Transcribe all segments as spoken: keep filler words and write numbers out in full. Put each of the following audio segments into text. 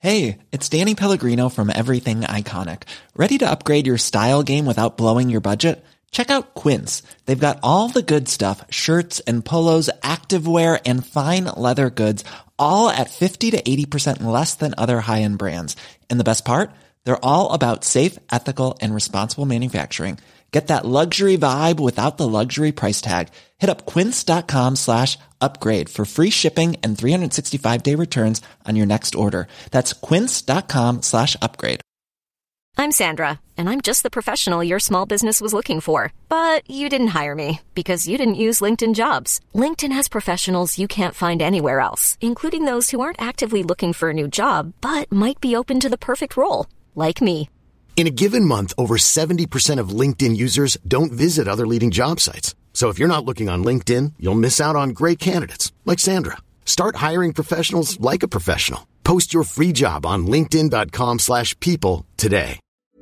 Hey, it's Danny Pellegrino from Everything Iconic. Ready to upgrade your style game without blowing your budget? Check out Quince. They've got all the good stuff, shirts and polos, activewear, and fine leather goods, all at fifty to eighty percent less than other high-end brands. And the best part? They're all about safe, ethical, and responsible manufacturing. Get that luxury vibe without the luxury price tag. Hit up quince.com slash upgrade for free shipping and three sixty-five day returns on your next order. That's quince.com slash upgrade. I'm Sandra, and I'm just the professional your small business was looking for. But you didn't hire me because you didn't use LinkedIn Jobs. LinkedIn has professionals you can't find anywhere else, including those who aren't actively looking for a new job, but might be open to the perfect role, like me. In a given month, over seventy percent of LinkedIn users don't visit other leading job sites. So if you're not looking on LinkedIn, you'll miss out on great candidates like Sandra. Start hiring professionals like a professional. Post your free job on linkedin.com slash people today.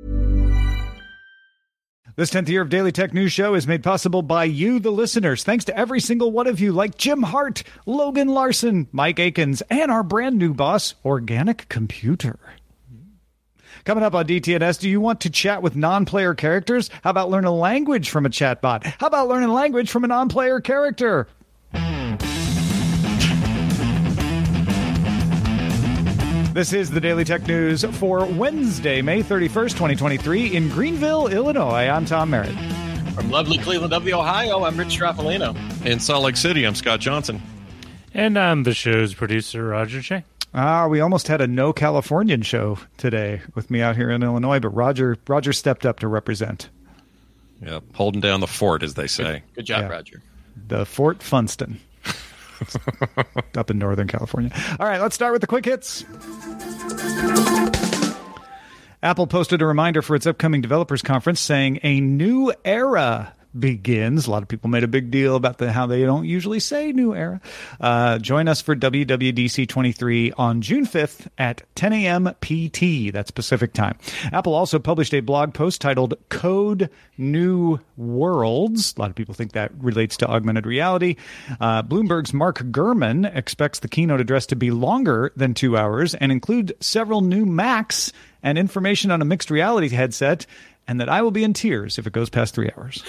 This tenth year of Daily Tech News Show is made possible by you, the listeners. Thanks to every single one of you, like Jim Hart, Logan Larson, Mike Akins, and our brand new boss, Organic Computer. Coming up on D T N S, do you want to chat with non-player characters? How about learn a language from a chatbot? How about learn a language from a non-player character? This is the Daily Tech News for Wednesday, May thirty-first, twenty twenty-three in Greenville, Illinois. I'm Tom Merritt. From lovely Cleveland, W, Ohio, I'm Rich Straffolino. In Salt Lake City, I'm Scott Johnson. And I'm the show's producer, Roger Shea. Ah, we almost had a no Californian show today with me out here in Illinois, but Roger Roger stepped up to represent. Yep, holding down the fort, as they say. Good, good job, yeah. Roger. The Fort Funston. Up in Northern California. All right, let's start with the quick hits. Apple posted a reminder for its upcoming developers conference saying a new era begins. A lot of people made a big deal about the, how they don't usually say new era. Uh, join us for W W D C twenty-three on June fifth at ten a.m. P T. That's Pacific time. Apple also published a blog post titled Code New Worlds. A lot of people think that relates to augmented reality. Uh, Bloomberg's Mark Gurman expects the keynote address to be longer than two hours and include several new Macs and information on a mixed reality headset, and that I will be in tears if it goes past three hours.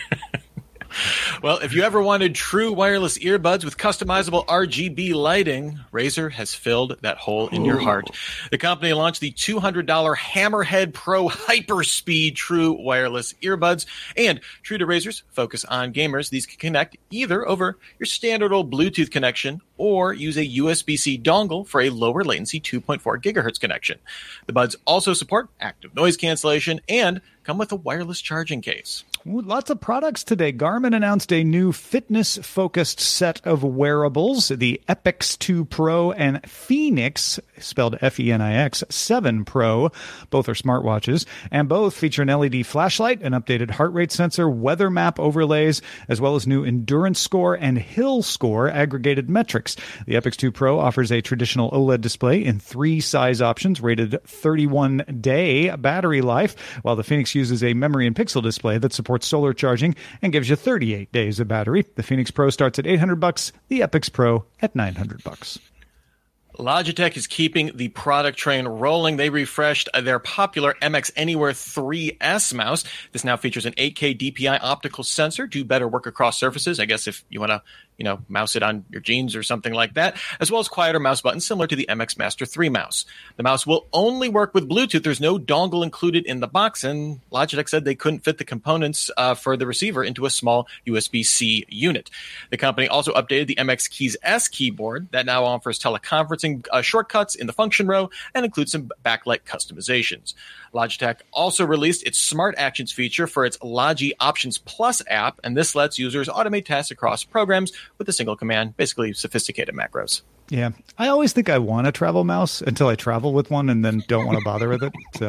Well, if you ever wanted true wireless earbuds with customizable R G B lighting, Razer has filled that hole in your heart. The company launched the two hundred dollars Hammerhead Pro Hyperspeed True Wireless Earbuds. And true to Razer's focus on gamers, these can connect either over your standard old Bluetooth connection or use a U S B C dongle for a lower latency two point four gigahertz connection. The buds also support active noise cancellation and come with a wireless charging case. Ooh, lots of products today. Garmin announced a new fitness-focused set of wearables, the Epix two Pro and Phoenix, spelled F E N I X, seven Pro. Both are smartwatches, and both feature an L E D flashlight, an updated heart rate sensor, weather map overlays, as well as new endurance score and hill score aggregated metrics. The Epix two Pro offers a traditional OLED display in three size options, rated thirty-one day battery life, while the Phoenix uses a memory and pixel display that supports solar charging and gives you thirty-eight days of battery. The Phoenix Pro starts at eight hundred bucks, the Epix Pro at nine hundred bucks. Logitech is keeping the product train rolling. They refreshed their popular M X Anywhere three S mouse. This now features an eight K D P I optical sensor to better work across surfaces. I guess if you want to, you know, mouse it on your jeans or something like that, as well as quieter mouse buttons similar to the M X Master three mouse. The mouse will only work with Bluetooth. There's no dongle included in the box, and Logitech said they couldn't fit the components uh, for the receiver into a small U S B C unit. The company also updated the M X Keys S keyboard that now offers teleconferencing uh, shortcuts in the function row and includes some backlight customizations. Logitech also released its Smart Actions feature for its Logi Options Plus app, and this lets users automate tasks across programs with a single command, basically sophisticated macros. Yeah, I always think I want a travel mouse until I travel with one and then don't want to bother with it. So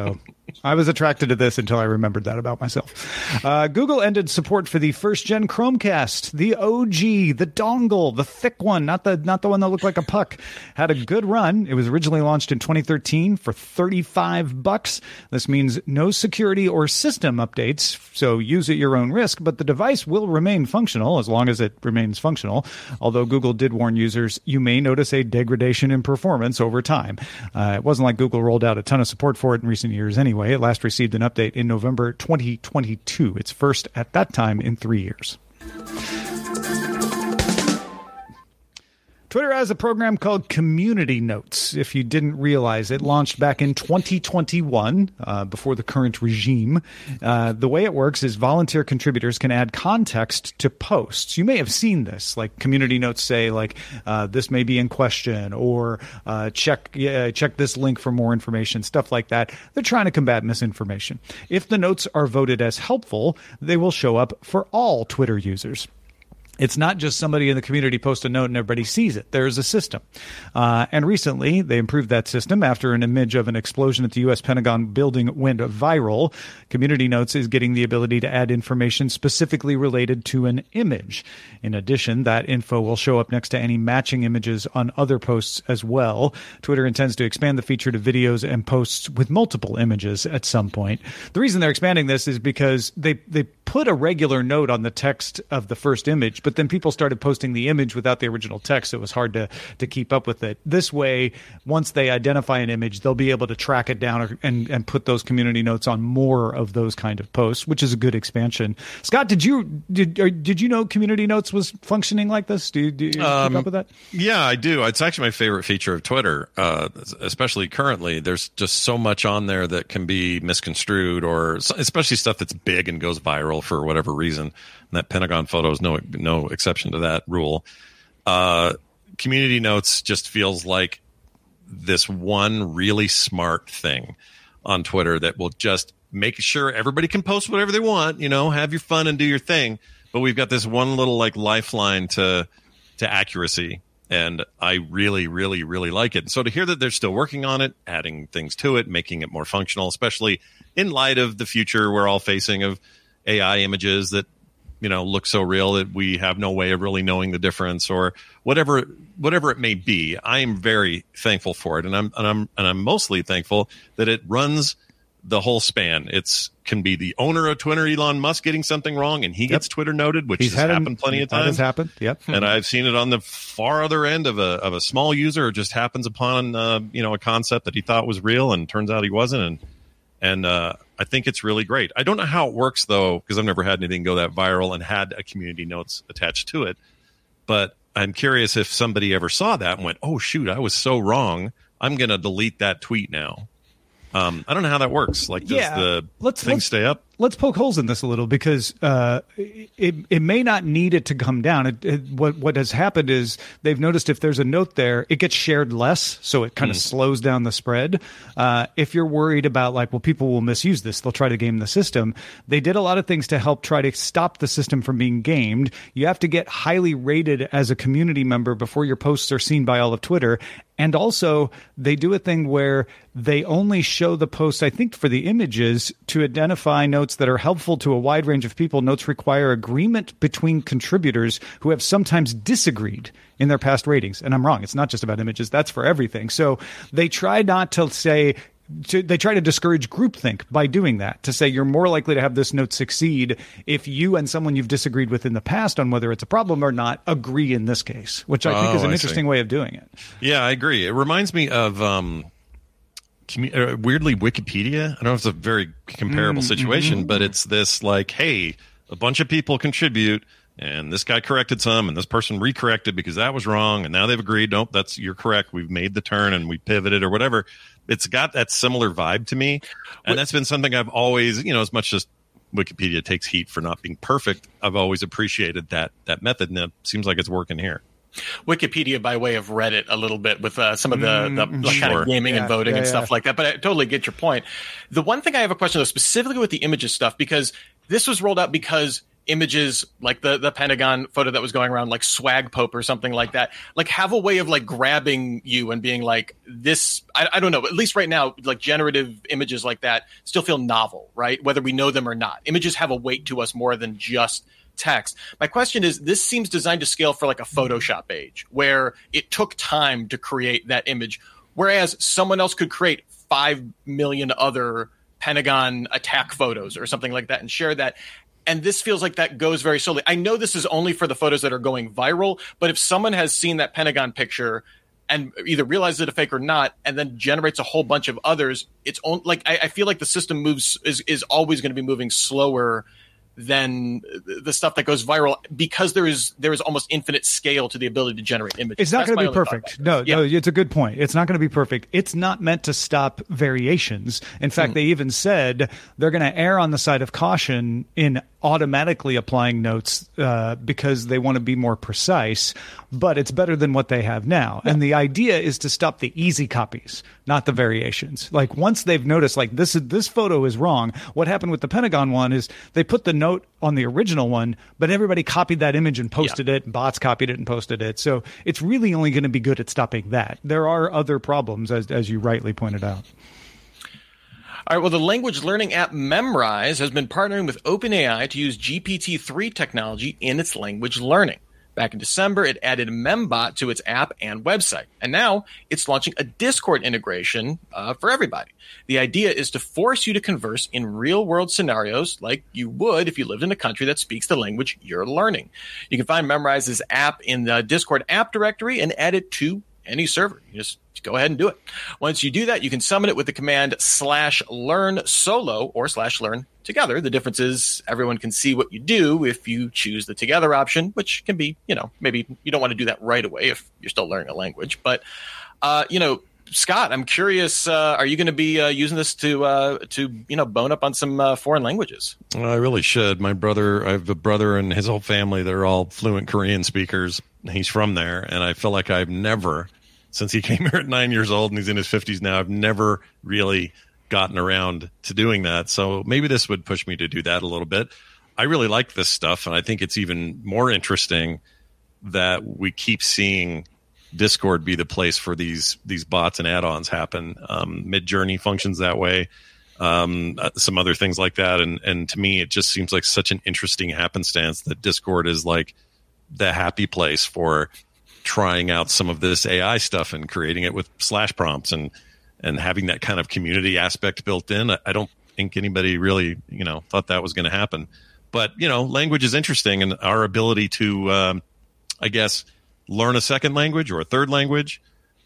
I was attracted to this until I remembered that about myself. Uh, Google ended support for the first-gen Chromecast, the O G, the dongle, the thick one, not the not the one that looked like a puck. Had a good run. It was originally launched in twenty thirteen for thirty-five bucks. This means no security or system updates, so use at your own risk, but the device will remain functional as long as it remains functional, although Google did warn users you may notice a degradation in performance over time. Uh, it wasn't like Google rolled out a ton of support for it in recent years anyway. It last received an update in November twenty twenty-two. Its first at that time in three years. Twitter has a program called Community Notes. If you didn't realize, it launched back in twenty twenty-one, uh, before the current regime. Uh, the way it works is volunteer contributors can add context to posts. You may have seen this, like Community Notes say, like, uh, this may be in question, or uh, check uh, check this link for more information, stuff like that. They're trying to combat misinformation. If the notes are voted as helpful, they will show up for all Twitter users. It's not just somebody in the community post a note and everybody sees it. There's a system. Uh, and recently, they improved that system after an image of an explosion at the U S Pentagon building went viral. Community Notes is getting the ability to add information specifically related to an image. In addition, that info will show up next to any matching images on other posts as well. Twitter intends to expand the feature to videos and posts with multiple images at some point. The reason they're expanding this is because they, they put a regular note on the text of the first image, but then people started posting the image without the original text, so it was hard to, to keep up with it. This way, once they identify an image, they'll be able to track it down or, and, and put those community notes on more of those kind of posts, which is a good expansion. Scott, did you did or did you know Community Notes was functioning like this? Do you, do you um, keep up with that? Yeah, I do. It's actually my favorite feature of Twitter, uh, especially currently. There's just so much on there that can be misconstrued, or especially stuff that's big and goes viral for whatever reason. And that Pentagon photo is no no exception to that rule. Uh, Community Notes just feels like this one really smart thing on Twitter that will just make sure everybody can post whatever they want, you know, have your fun and do your thing. But we've got this one little like lifeline to to accuracy. And I really, really, really like it. So to hear that they're still working on it, adding things to it, making it more functional, especially in light of the future we're all facing of A I images that, you know, look so real that we have no way of really knowing the difference, or whatever whatever it may be. I am very thankful for it, and I'm and I'm and I'm mostly thankful that it runs the whole span. It's can be the owner of Twitter, Elon Musk, getting something wrong, and he gets yep. Twitter noted, which He's has happened an, plenty of times. That has happened. Yep. And I've seen it on the far other end of a of a small user who just happens upon uh, you know a concept that he thought was real, and turns out he wasn't. And and uh, I think it's really great. I don't know how it works though, because I've never had anything go that viral and had a Community Notes attached to it. But I'm curious if somebody ever saw that and went, "Oh shoot, I was so wrong. I'm going to delete that tweet now." Um, I don't know how that works. Like, does yeah. the let's, thing let's, stay up? Let's poke holes in this a little, because uh, it it may not need it to come down. It, it, what what has happened is they've noticed if there's a note there, it gets shared less, so it kind of mm. slows down the spread. Uh, if you're worried about like, well, people will misuse this, they'll try to game the system. They did a lot of things to help try to stop the system from being gamed. You have to get highly rated as a community member before your posts are seen by all of Twitter. And also, they do a thing where they only show the post, I think, for the images to identify notes that are helpful to a wide range of people. Notes require agreement between contributors who have sometimes disagreed in their past ratings. And I'm wrong. It's not just about images. That's for everything. So they try not to say... To, they try to discourage groupthink by doing that, to say you're more likely to have this note succeed if you and someone you've disagreed with in the past on whether it's a problem or not agree in this case, which I think oh, is an I interesting see. way of doing it. Yeah, I agree. It reminds me of um, commu- uh, weirdly Wikipedia. I don't know if it's a very comparable mm, situation, mm-hmm. but it's this like, hey, a bunch of people contribute, and this guy corrected some, and this person recorrected because that was wrong, and now they've agreed, nope, that's you're correct. We've made the turn and we pivoted or whatever. It's got that similar vibe to me, and that's been something I've always, you know, as much as Wikipedia takes heat for not being perfect, I've always appreciated that that method, and it seems like it's working here. Wikipedia by way of Reddit a little bit with uh, some of the, the mm, like, sure. kind of gaming yeah, and voting yeah, and yeah. stuff like that. But I totally get your point. The one thing I have a question though, specifically with the images stuff, because this was rolled out because images like the, the Pentagon photo that was going around, like Swag Pope or something like that, like have a way of like grabbing you and being like this. I, I don't know. At least right now, like generative images like that still feel novel, right? Whether we know them or not. Images have a weight to us more than just text. My question is, this seems designed to scale for like a Photoshop age where it took time to create that image, whereas someone else could create five million other Pentagon attack photos or something like that and share that. And this feels like that goes very slowly. I know this is only for the photos that are going viral, but if someone has seen that Pentagon picture and either realizes it a fake or not, and then generates a whole bunch of others, it's on, like I, I feel like the system moves is is always going to be moving slower than the stuff that goes viral because there is there is almost infinite scale to the ability to generate images. It's not going to be perfect. No, yeah. no, it's a good point. It's not going to be perfect. It's not meant to stop variations. In fact, mm. they even said they're going to err on the side of caution in automatically applying notes uh, because they want to be more precise, but it's better than what they have now. Yeah. And the idea is to stop the easy copies, not the variations. Like once they've noticed like this is, this photo is wrong, what happened with the Pentagon one is they put the note on the original one, but everybody copied that image and posted yeah. it, and bots copied it and posted it. So it's really only going to be good at stopping that. There are other problems, as as you rightly pointed out. All right, well, the language learning app Memrise has been partnering with OpenAI to use G P T three technology in its language learning. Back in December, it added Membot to its app and website. And now it's launching a Discord integration uh, for everybody. The idea is to force you to converse in real-world scenarios like you would if you lived in a country that speaks the language you're learning. You can find Memrise's app in the Discord app directory and add it to any server. You just go ahead and do it. Once you do that, you can summon it with the command slash learn solo or slash learn together. The difference is everyone can see what you do if you choose the together option, which can be, you know, maybe you don't want to do that right away if you're still learning a language. But, uh, you know, Scott, I'm curious, uh, are you going to be uh, using this to, uh, to you know, bone up on some uh, foreign languages? Well, I really should. My brother, I have a brother and his whole family, they're all fluent Korean speakers. He's from there, and I feel like I've never, since he came here at nine years old and he's in his fifties now, I've never really gotten around to doing that. So maybe this would push me to do that a little bit. I really like this stuff, and I think it's even more interesting that we keep seeing Discord be the place for these these bots and add-ons happen. Um, Midjourney functions that way. Um, uh, some other things like that, and and to me, it just seems like such an interesting happenstance that Discord is like the happy place for trying out some of this A I stuff and creating it with slash prompts and and having that kind of community aspect built in. I, I don't think anybody really, you know, thought that was going to happen. But, you know, language is interesting, and our ability to, um, I guess, learn a second language or a third language,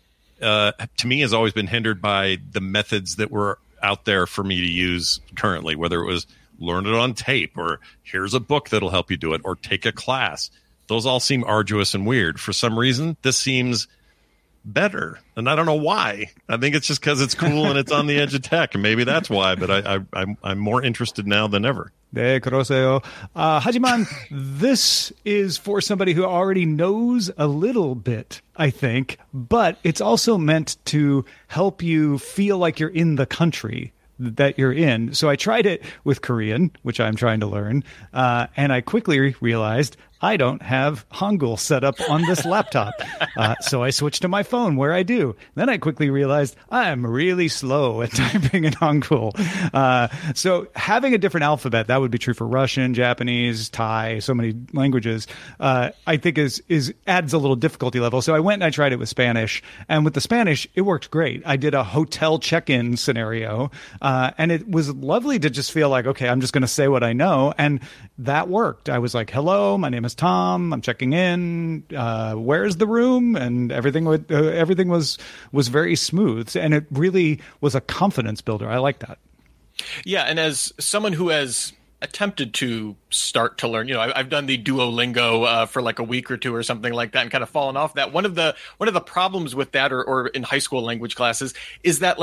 uh, to me has always been hindered by the methods that were out there for me to use currently, whether it was learn it on tape or here's a book that'll help you do it or take a class. Those all seem arduous and weird. For some reason, this seems better, and I don't know why. I think it's just because it's cool and it's on the edge of tech, and maybe that's why. But I, I, I'm I'm more interested now than ever. 네, 그러세요. Uh, 하지만 this is for somebody who already knows a little bit, I think, but it's also meant to help you feel like you're in the country that you're in. So I tried it with Korean, which I'm trying to learn, uh, and I quickly realized I don't have Hangul set up on this laptop. Uh, so I switched to my phone where I do. Then I quickly realized I'm really slow at typing in Hangul. Uh, so having a different alphabet, that would be true for Russian, Japanese, Thai, so many languages, uh, I think is, is adds a little difficulty level. So I went and I tried it with Spanish. And with the Spanish, it worked great. I did a hotel check-in scenario, uh, and it was lovely to just feel like, okay, I'm just going to say what I know. And that worked. I was like, hello, my name is Tom. I'm checking in. Uh, where's the room? And everything would, uh, everything was was very smooth, and it really was a confidence builder. I like that. Yeah, and as someone who has attempted to start to learn, you know, I, I've done the Duolingo uh, for like a week or two or something like that, and kind of fallen off that. One of the one of the problems with that, or, or in high school language classes, is that like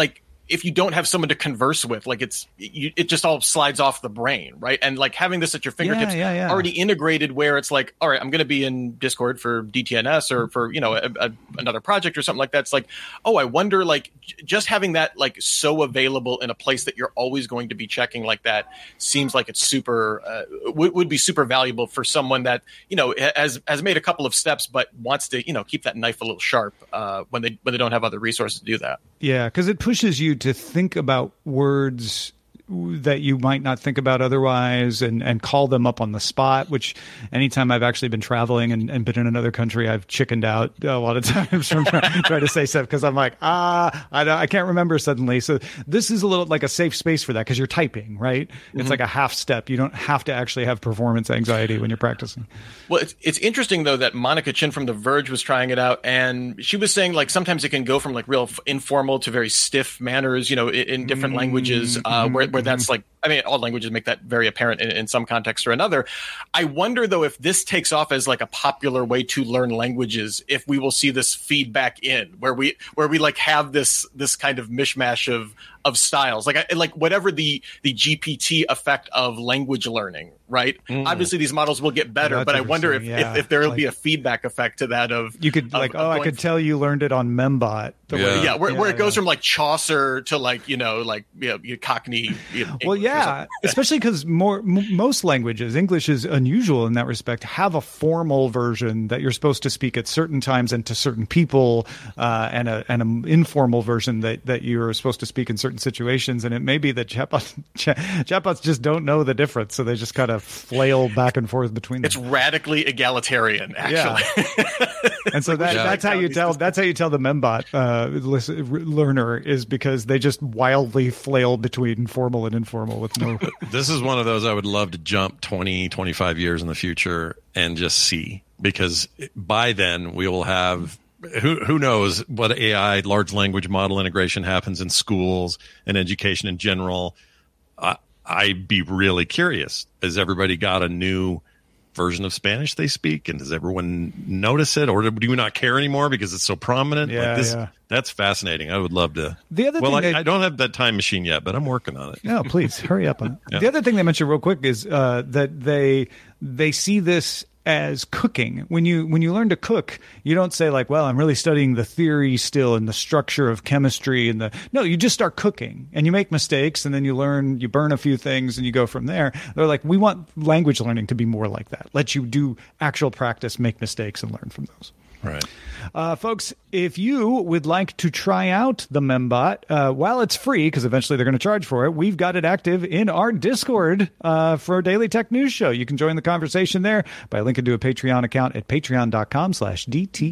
if you don't have someone to converse with, like it's you, it just all slides off the brain, right? And like having this at your fingertips, yeah, yeah, yeah. already integrated, where it's like, all right, I'm going to be in Discord for D T N S or for you know a, a, another project or something like that. It's like, oh, I wonder, like j- just having that like so available in a place that you're always going to be checking like that seems like it's super uh, w- would be super valuable for someone that you know has has made a couple of steps but wants to you know keep that knife a little sharp uh, when they when they don't have other resources to do that. Yeah, because it pushes you to think about words that you might not think about otherwise and, and call them up on the spot, which anytime I've actually been traveling and, and been in another country, I've chickened out a lot of times from trying, trying to say stuff because I'm like, ah, I, don't, I can't remember suddenly. So this is a little like a safe space for that because you're typing, right? Mm-hmm. It's like a half step. You don't have to actually have performance anxiety when you're practicing. Well, it's, it's interesting, though, that Monica Chin from The Verge was trying it out, and she was saying, like, sometimes it can go from, like, real f- informal to very stiff manners, you know, in, in different mm-hmm. languages, uh, where, where that's, like, I mean, all languages make that very apparent in, in some context or another. I wonder, though, if this takes off as, like, a popular way to learn languages, if we will see this feedback in, where we, where we like, have this this kind of mishmash of of styles, like I, like whatever the the G P T effect of language learning, right? Mm. Obviously, these models will get better, That's but I wonder if, yeah. if if there will like, be a feedback effect to that of you could of, like, of oh, I could from, tell you learned it on Membot. The yeah, way, yeah, where, yeah, where it goes yeah. from like Chaucer to like you know like you know, Cockney. You know, well, yeah, especially because more m- most languages, English is unusual in that respect, have a formal version that you're supposed to speak at certain times and to certain people, uh, and a and an informal version that that you're supposed to speak in certain situations. And it may be that chatbots, chatbots just don't know the difference, so they just kind of flail back and forth between them. It's radically egalitarian, actually. Yeah. And so that, yeah. that's how you tell. That's how you tell the Membot uh, listen, learner is because they just wildly flail between formal and informal with no. This is one of those I would love to jump twenty, twenty-five years in the future and just see, because by then we will have. Who who knows what A I, large language model integration happens in schools and education in general. I, I'd be really curious. Has everybody got a new version of Spanish they speak? And does everyone notice it? Or do you not care anymore because it's so prominent? Yeah, like this, yeah. That's fascinating. I would love to. The other well, thing I, they, I don't have that time machine yet, but I'm working on it. No, please hurry up on it. Yeah. The other thing they mentioned real quick is uh, that they they see this as cooking. When you when you learn to cook, you don't say like, well, I'm really studying the theory still and the structure of chemistry and the no, you just start cooking and you make mistakes and then you learn, you burn a few things and you go from there. They're like, we want language learning to be more like that. Let you do actual practice, make mistakes, and learn from those. Right. Uh, folks, if you would like to try out the Membot, uh, while it's free, because eventually they're going to charge for it, we've got it active in our Discord uh, for our Daily Tech News Show. You can join the conversation there by linking to a Patreon account at patreon.com slash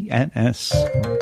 DTNS.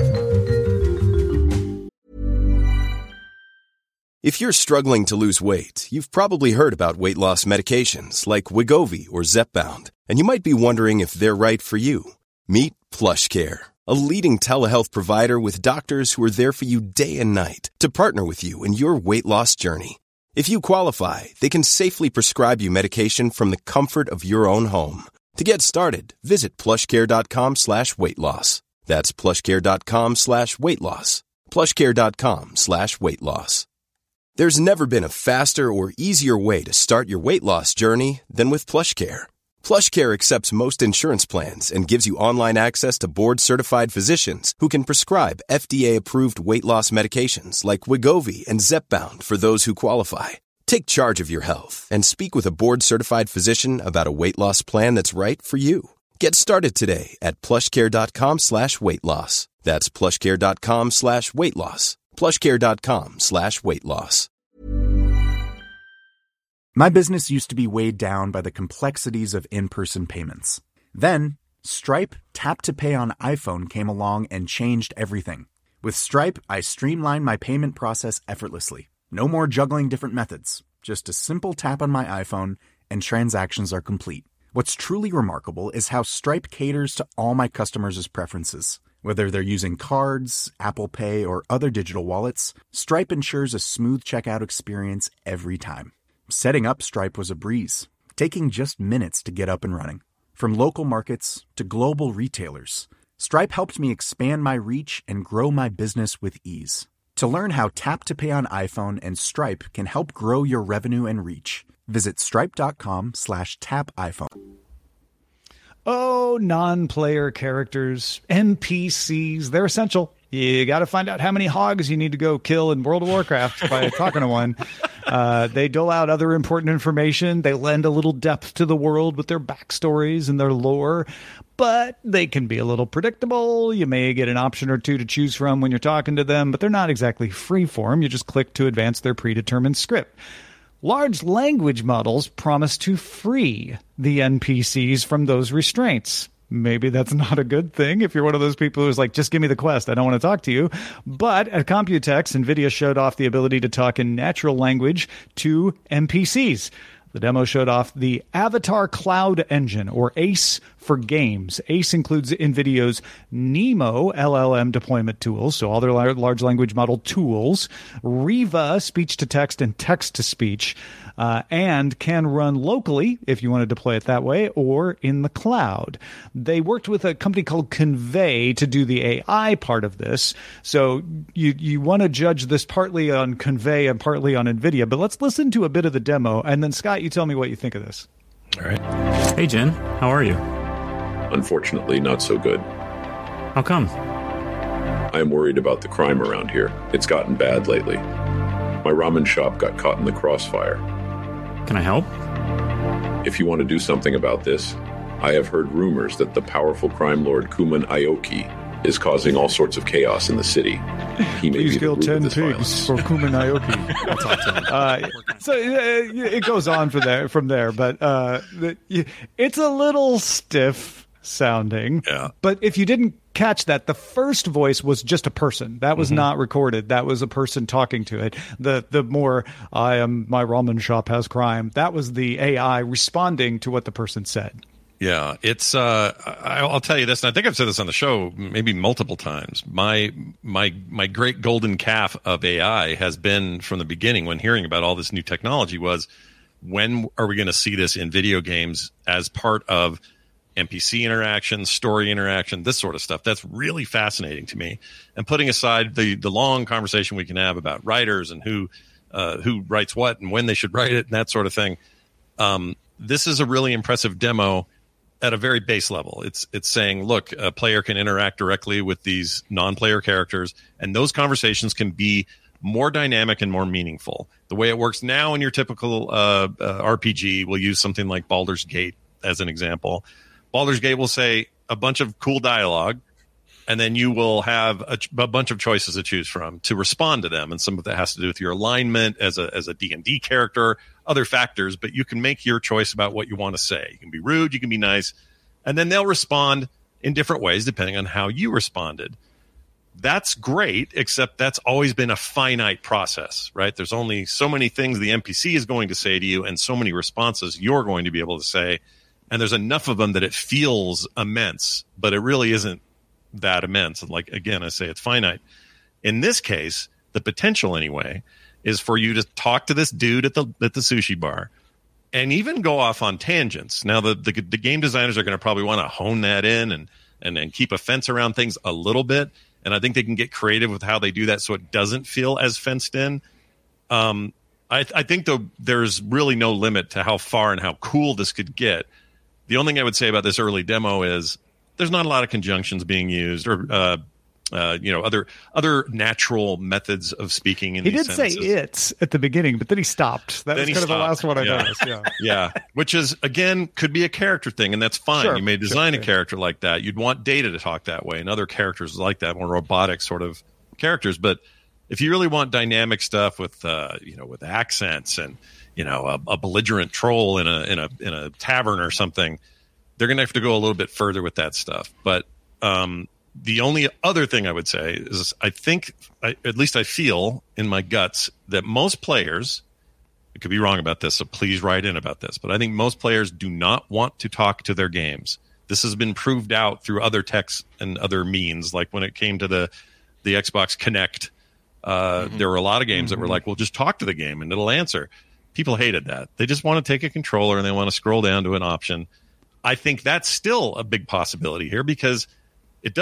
If you're struggling to lose weight, you've probably heard about weight loss medications like Wegovy or Zepbound, and you might be wondering if they're right for you. Meet PlushCare, a leading telehealth provider with doctors who are there for you day and night to partner with you in your weight loss journey. If you qualify, they can safely prescribe you medication from the comfort of your own home. To get started, visit plushcare.com slash weight loss. That's plushcare.com slash weight loss. plushcare.com slash weight loss. There's never been a faster or easier way to start your weight loss journey than with PlushCare. PlushCare accepts most insurance plans and gives you online access to board-certified physicians who can prescribe F D A-approved weight loss medications like Wegovy and Zepbound for those who qualify. Take charge of your health and speak with a board-certified physician about a weight loss plan that's right for you. Get started today at plushcare.com slash weight loss. That's plushcare.com slash weight loss. plushcare.com slash weight loss. My business used to be weighed down by the complexities of in-person payments. Then, Stripe Tap to Pay on iPhone came along and changed everything. With Stripe, I streamlined my payment process effortlessly. No more juggling different methods. Just a simple tap on my iPhone and transactions are complete. What's truly remarkable is how Stripe caters to all my customers' preferences. Whether they're using cards, Apple Pay, or other digital wallets, Stripe ensures a smooth checkout experience every time. Setting up Stripe was a breeze, taking just minutes to get up and running. From local markets to global retailers, Stripe helped me expand my reach and grow my business with ease. To learn how Tap to Pay on iPhone and Stripe can help grow your revenue and reach, visit stripe.com slash tap iPhone. Oh, non-player characters, N P Cs, they're essential. You got to find out how many hogs you need to go kill in World of Warcraft by talking to one. Uh, they dole out other important information. They lend a little depth to the world with their backstories and their lore, but they can be a little predictable. You may get an option or two to choose from when you're talking to them, but they're not exactly freeform. You just click to advance their predetermined script. Large language models promise to free the N P Cs from those restraints. Maybe that's not a good thing if you're one of those people who's like, just give me the quest, I don't want to talk to you. But at Computex, NVIDIA showed off the ability to talk in natural language to N P Cs. The demo showed off the Avatar Cloud Engine, or ACE, for games. ACE includes NVIDIA's NeMo L L M deployment tools, so all their large language model tools, Riva, speech-to-text and text-to-speech, uh, and can run locally, if you want to deploy it that way, or in the cloud. They worked with a company called Convey to do the A I part of this, so you, you want to judge this partly on Convey and partly on NVIDIA, but let's listen to a bit of the demo, and then Scott, you tell me what you think of this. All right. Hey, Jen. How are you? Unfortunately, not so good. How come? I am worried about the crime around here. It's gotten bad lately. My ramen shop got caught in the crossfire. Can I help? If you want to do something about this, I have heard rumors that the powerful crime lord Kuman Aoki is causing all sorts of chaos in the city. He may Please be kill the root ten of this pigs violence. for Kuman Aoki. uh, so uh, it goes on from there, from there, but uh, the, it's a little stiff sounding. Yeah. But if you didn't catch that, the first voice was just a person. That was mm-hmm. not recorded. That was a person talking to it. The the more I am, my ramen shop has crime. That was the A I responding to what the person said. Yeah, it's. Uh, I, I'll tell you this, and I think I've said this on the show maybe multiple times. My my my great golden calf of A I has been from the beginning when hearing about all this new technology was, when are we going to see this in video games as part of N P C interaction, story interaction, this sort of stuff? That's really fascinating to me. And putting aside the the long conversation we can have about writers and who uh, who writes what and when they should write it and that sort of thing, um, this is a really impressive demo. At a very base level, it's it's saying, look, a player can interact directly with these non-player characters, and those conversations can be more dynamic and more meaningful. The way it works now in your typical uh, uh, R P G, we'll use something like Baldur's Gate as an example. Baldur's Gate will say a bunch of cool dialogue, and then you will have a, a bunch of choices to choose from to respond to them, and some of that has to do with your alignment as a as a D and D character, other factors, but you can make your choice about what you want to say. You can be rude, you can be nice, and then they'll respond in different ways depending on how you responded. That's great, except that's always been a finite process, right? There's only so many things the N P C is going to say to you and so many responses you're going to be able to say, and there's enough of them that it feels immense, but it really isn't that immense. And like, again, I say it's finite. In this case, the potential anyway is for you to talk to this dude at the at the sushi bar and even go off on tangents. Now, the the, the game designers are going to probably want to hone that in and, and and keep a fence around things a little bit. And I think they can get creative with how they do that so it doesn't feel as fenced in. Um, I, I think, though, there's really no limit to how far and how cool this could get. The only thing I would say about this early demo is there's not a lot of conjunctions being used or uh Uh, you know, other other natural methods of speaking in he these did sentences. say it's at the beginning, but then he stopped. That Then was he kind of the stopped. last one I Yeah. noticed. Yeah. Yeah, which is, again, could be a character thing, and that's fine. Sure, You may design sure, a sure. character like that. You'd want Data to talk that way, and other characters like that, more robotic sort of characters. But if you really want dynamic stuff with, uh, you know, with accents and, you know, a, a belligerent troll in a in a in a tavern or something, they're going to have to go a little bit further with that stuff. But um, the only other thing I would say is I think, I, at least I feel in my guts, that most players, I could be wrong about this, so please write in about this, but I think most players do not want to talk to their games. This has been proved out through other texts and other means, like when it came to the, the Xbox Kinect. Uh, mm-hmm. There were a lot of games mm-hmm. that were like, well, just talk to the game and it'll answer. People hated that. They just want to take a controller and they want to scroll down to an option. I think that's still a big possibility here because it doesn't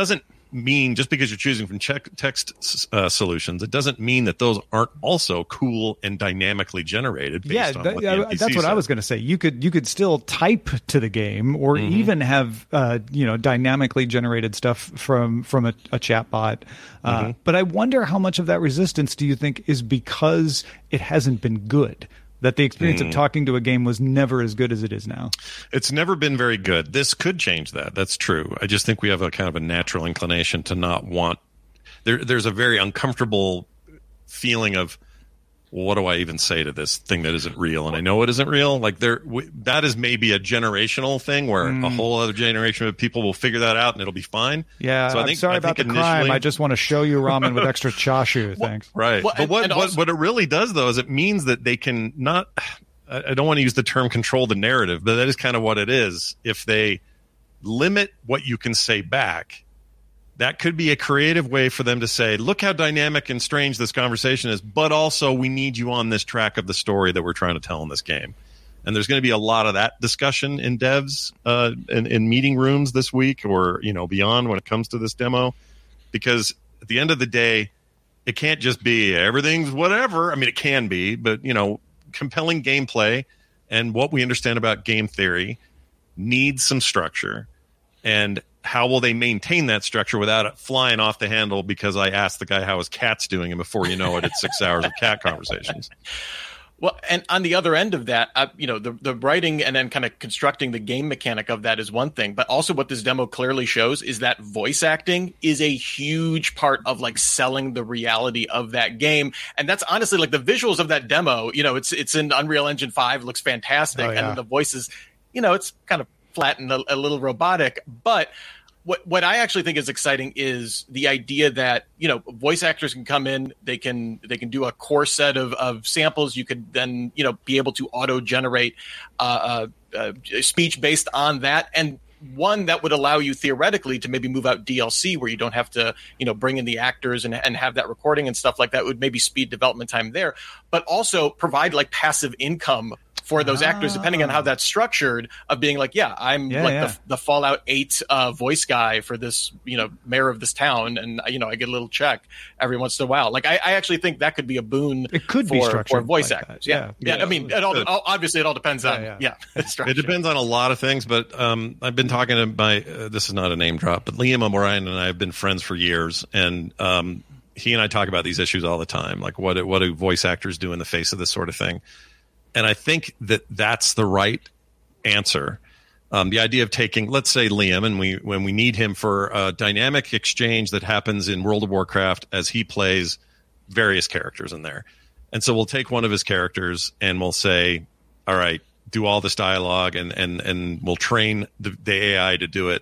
mean, just because you're choosing from check, text uh, solutions, it doesn't mean that those aren't also cool and dynamically generated based yeah, on that, what the uh, N P C that's what said. I was going to say. You could you could still type to the game, or Mhm. even have uh, you know dynamically generated stuff from from a, a chat bot. Uh, Mhm. But I wonder how much of that resistance do you think is because it hasn't been good? That the experience Mm. of talking to a game was never as good as it is now. It's never been very good. This could change that. That's true. I just think we have a kind of a natural inclination to not want. There, there's a very uncomfortable feeling of, well, what do I even say to this thing that isn't real? And I know it isn't real. Like there, w- that is maybe a generational thing where Mm. a whole other generation of people will figure that out and it'll be fine. Yeah, So I I'm think, sorry I about the think crime. initially- I just want to show you ramen with extra chashu. Thanks. Right. Well, but and- what, and what, also- what it really does, though, is it means that they can not. I I don't want to use the term control the narrative, but that is kind of what it is. If they limit what you can say back, that could be a creative way for them to say, look how dynamic and strange this conversation is, but also we need you on this track of the story that we're trying to tell in this game. And there's going to be a lot of that discussion in devs, uh, in, in meeting rooms this week or, you know, beyond when it comes to this demo, because at the end of the day, it can't just be everything's whatever. I mean, it can be, but, you know, compelling gameplay and what we understand about game theory needs some structure. And how will they maintain that structure without it flying off the handle because I asked the guy how his cat's doing, and before you know it, it's six hours of cat conversations. Well, and on the other end of that, uh, you know, the the writing and then kind of constructing the game mechanic of that is one thing, but also what this demo clearly shows is that voice acting is a huge part of like selling the reality of that game. And that's honestly like the visuals of that demo, you know, it's it's in Unreal Engine five, looks fantastic. Oh, yeah. And the voices, you know, it's kind of flat and a, a little robotic, but What what I actually think is exciting is the idea that, you know, voice actors can come in, they can they can do a core set of, of samples. You could then, you know, be able to auto generate uh, uh, uh, speech based on that, and one that would allow you theoretically to maybe move out D L C where you don't have to, you know, bring in the actors and, and have that recording and stuff like that. It would maybe speed development time there, but also provide like passive income for those ah. actors, depending on how that's structured, of being like, yeah, I'm yeah, like yeah. The, the Fallout eight uh, voice guy for this, you know, mayor of this town, and you know, I get a little check every once in a while. Like, I, I actually think that could be a boon. It could for, be structured for voice like actors. that. Yeah. Yeah. Yeah. I mean, it all, obviously, it all depends on yeah. yeah. It depends on a lot of things, but um, I've been talking to my. Uh, this is not a name drop, but Liam O'Brien and I have been friends for years, and um, he and I talk about these issues all the time. Like, what what do voice actors do in the face of this sort of thing? And I think that that's the right answer. Um, the idea of taking, let's say, Liam, and we when we need him for a dynamic exchange that happens in World of Warcraft as he plays various characters in there. And so we'll take one of his characters and we'll say, all right, do all this dialogue, and and and we'll train the, the A I to do it.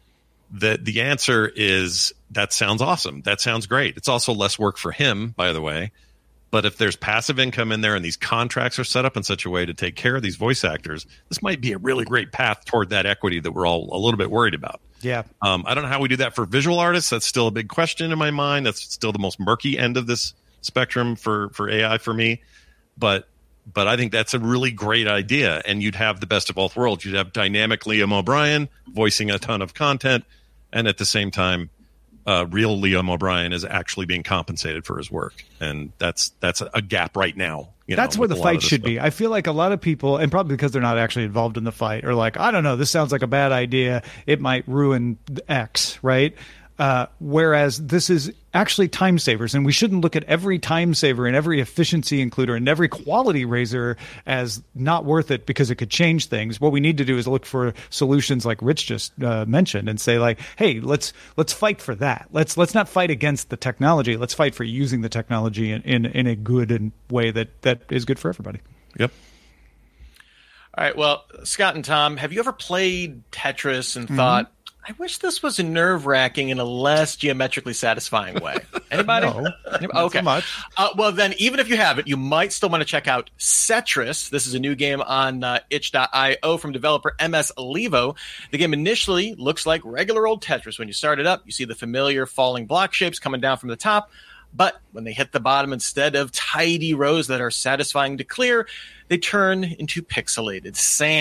The, the answer is, that sounds awesome. That sounds great. It's also less work for him, by the way. But if there's passive income in there and these contracts are set up in such a way to take care of these voice actors, this might be a really great path toward that equity that we're all a little bit worried about. Yeah. Um, I don't know how we do that for visual artists. That's still a big question in my mind. That's still the most murky end of this spectrum for, for A I for me. But but I think that's a really great idea. And you'd have the best of both worlds. You'd have dynamic Liam O'Brien voicing a ton of content, and at the same time, Uh, real Liam O'Brien is actually being compensated for his work, and that's that's a gap right now. You That's know, where with the a lot fight of this should stuff. be. I feel like a lot of people, and probably because they're not actually involved in the fight, are like, I don't know, this sounds like a bad idea. It might ruin X, right? Uh, whereas this is actually time savers, and we shouldn't look at every time saver and every efficiency includer and every quality raiser as not worth it because it could change things. What we need to do is look for solutions like Rich just uh, mentioned, and say like, hey, let's let's fight for that. Let's let's not fight against the technology. Let's fight for using the technology in in, in a good and way that that is good for everybody. Yep. All right. Well, Scott and Tom, have you ever played Tetris and Mm-hmm. thought, I wish this was nerve wracking in a less geometrically satisfying way? Anybody? No, Anybody? not Okay. so much. Uh, well, then, even if you haven't, you might still want to check out Setris. This is a new game on uh, itch dot io from developer M S Levo. The game initially looks like regular old Tetris. When you start it up, you see the familiar falling block shapes coming down from the top. But when they hit the bottom, instead of tidy rows that are satisfying to clear, they turn into pixelated sand.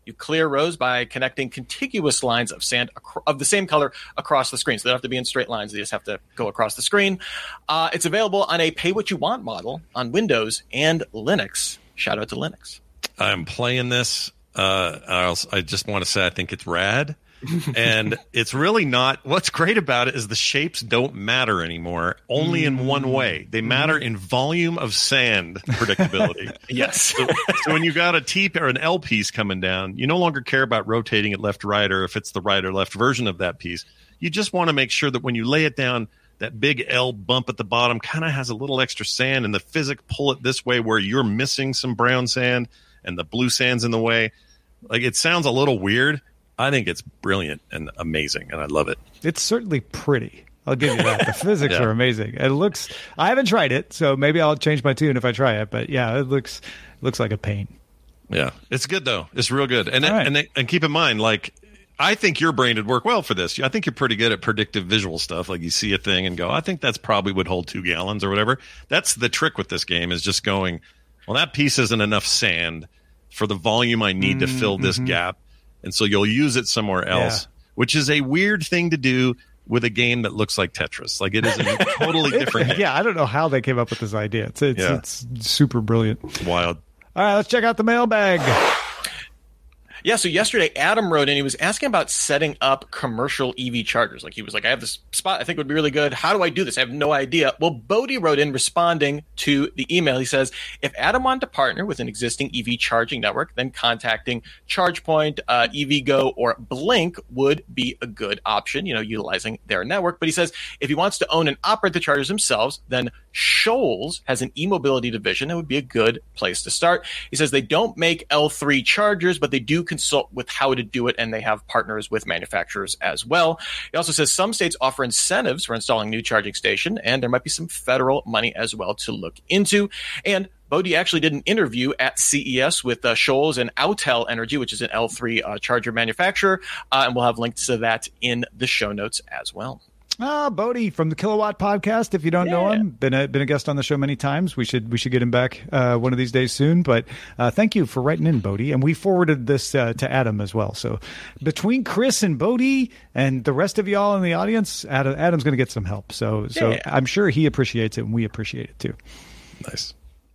You clear rows by connecting contiguous lines of sand ac- of the same color across the screen. So they don't have to be in straight lines. They just have to go across the screen. Uh, it's available on a pay-what-you-want model on Windows and Linux. Shout out to Linux. I'm playing this. Uh, I, also, I just want to say I think it's rad. And it's really not. What's great about it is the shapes don't matter anymore, only in one way. They matter in volume of sand predictability. Yes. So, so when you got a T or an L piece coming down, you no longer care about rotating it left to right or if it's the right or left version of that piece. You just want to make sure that when you lay it down, that big L bump at the bottom kind of has a little extra sand, and the physics pull it this way where you're missing some brown sand and the blue sand's in the way. Like, it sounds a little weird. I think it's brilliant and amazing, and I love it. It's certainly pretty. I'll give you that. The physics Yeah. are amazing. It looks. I haven't tried it, so maybe I'll change my tune if I try it. But yeah, it looks looks like a pain. Yeah, it's good though. It's real good, and All right. and and keep in mind, like, I think your brain would work well for this. I think you're pretty good at predictive visual stuff. Like, you see a thing and go, I think that's probably would hold two gallons or whatever. That's the trick with this game, is just going, well, that piece isn't enough sand for the volume I need to fill this gap. And so you'll use it somewhere else, Yeah. which is a weird thing to do with a game that looks like Tetris. Like, it is a totally different game. Yeah, I don't know how they came up with this idea. It's it's, Yeah. it's super brilliant. Wild. All right, let's check out the mailbag. Yeah, so yesterday Adam wrote in. He was asking about setting up commercial E V chargers. Like, he was like, I have this spot I think would be really good. How do I do this? I have no idea. Well, Bodie wrote in responding to the email. He says, if Adam wanted to partner with an existing E V charging network, then contacting ChargePoint, uh, EVgo, or Blink would be a good option, you know, utilizing their network. But he says if he wants to own and operate the chargers themselves, then Shoals has an e-mobility division. That would be a good place to start. He says they don't make L three chargers, but they do consult with how to do it, and they have partners with manufacturers as well. He also says some states offer incentives for installing new charging station, and there might be some federal money as well to look into. And Bodie actually did an interview at C E S with uh, Shoals and Autel Energy, which is an L three uh, charger manufacturer, uh, and we'll have links to that in the show notes as well. Ah, Bodie from the Kilowatt Podcast. If you don't know Yeah. him, been a been a guest on the show many times. We should we should get him back uh, one of these days soon. But uh, thank you for writing in, Bodie, and we forwarded this uh, to Adam as well. So between Chris and Bodie and the rest of y'all in the audience, Adam, Adam's going to get some help. So so Yeah. I'm sure he appreciates it, and we appreciate it too. Nice.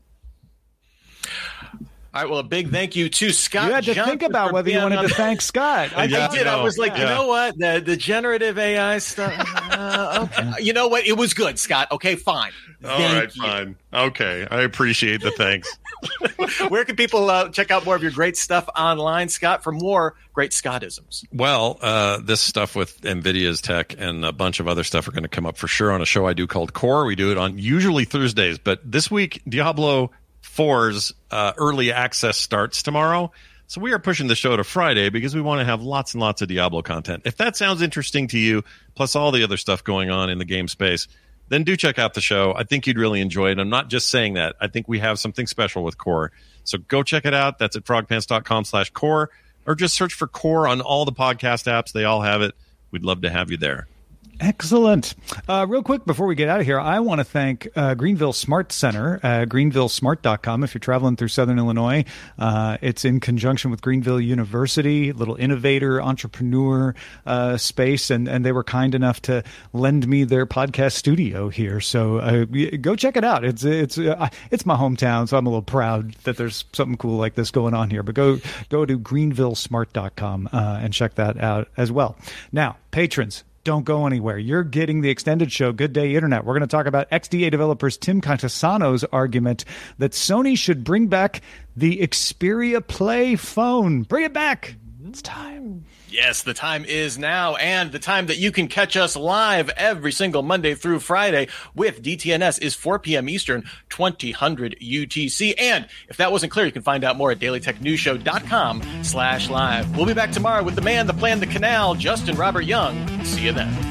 All right, well, a big thank you to Scott You had to Johnson think about for whether you being wanted on- to thank Scott. I, Yeah, I did. I no, was like, you yeah. know what? The the generative A I stuff. Uh, okay. You know what? It was good, Scott. Okay, fine. All Thank right, you. fine. Okay, I appreciate the thanks. Where can people uh, check out more of your great stuff online, Scott, for more great Scottisms? Well, uh, this stuff with NVIDIA's tech and a bunch of other stuff are going to come up for sure on a show I do called Core. We do it on usually Thursdays, but this week, Diablo four's uh, early access starts tomorrow. So we are pushing the show to Friday because we want to have lots and lots of Diablo content. If that sounds interesting to you, plus all the other stuff going on in the game space, then do check out the show. I think you'd really enjoy it. I'm not just saying that. I think we have something special with Core. So go check it out. That's at frogpants.com slash core, or just search for Core on all the podcast apps. They all have it. We'd love to have you there. Excellent. Uh, real quick, before we get out of here, I want to thank uh, Greenville Smart Center, uh, greenville smart dot com. If you're traveling through Southern Illinois, uh, it's in conjunction with Greenville University, a little innovator, entrepreneur uh, space, and, and they were kind enough to lend me their podcast studio here. So uh, go check it out. It's it's uh, it's my hometown, so I'm a little proud that there's something cool like this going on here. But go go to greenville smart dot com uh, and check that out as well. Now, patrons, don't go anywhere. You're getting the extended show, Good Day Internet. We're going to talk about X D A developers Tim Contasano's argument that Sony should bring back the Xperia Play phone. Bring it back. It's time. Yes, the time is now, and the time that you can catch us live every single Monday through Friday with D T N S is four p.m. Eastern, twenty hundred U T C. And if that wasn't clear, you can find out more at dailytechnewsshow.com slash live. We'll be back tomorrow with the man, the plan, the canal, Justin Robert Young. See you then.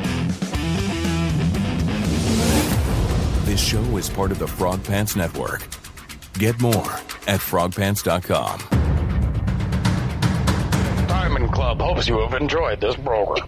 This show is part of the Frog Pants Network. Get more at frog pants dot com. Diamond Club hopes you have enjoyed this program.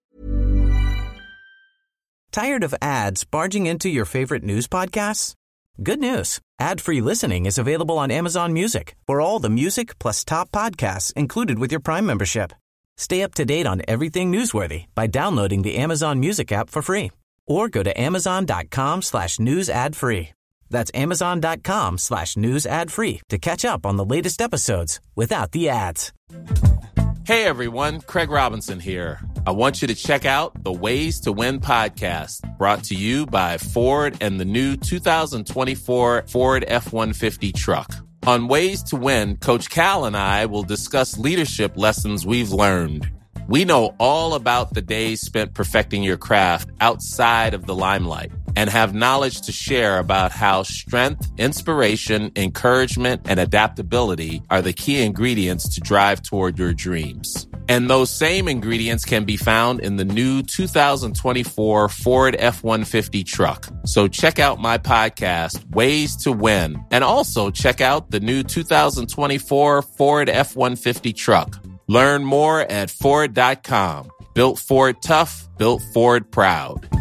Tired of ads barging into your favorite news podcasts? Good news. Ad-free listening is available on Amazon Music for all the music plus top podcasts included with your Prime membership. Stay up to date on everything newsworthy by downloading the Amazon Music app for free or go to amazon.com slash news ad free. That's amazon.com slash news ad free to catch up on the latest episodes without the ads. Hey everyone, Craig Robinson here. I want you to check out the Ways to Win podcast, brought to you by Ford and the new two thousand twenty-four Ford F one fifty truck. On Ways to Win, Coach Cal and I will discuss leadership lessons we've learned. We know all about the days spent perfecting your craft outside of the limelight and have knowledge to share about how strength, inspiration, encouragement, and adaptability are the key ingredients to drive toward your dreams. And those same ingredients can be found in the new two thousand twenty-four Ford F one fifty truck. So check out my podcast, Ways to Win, and also check out the new two thousand twenty-four Ford F one fifty truck. Learn more at Ford dot com. Built Ford tough, built Ford proud.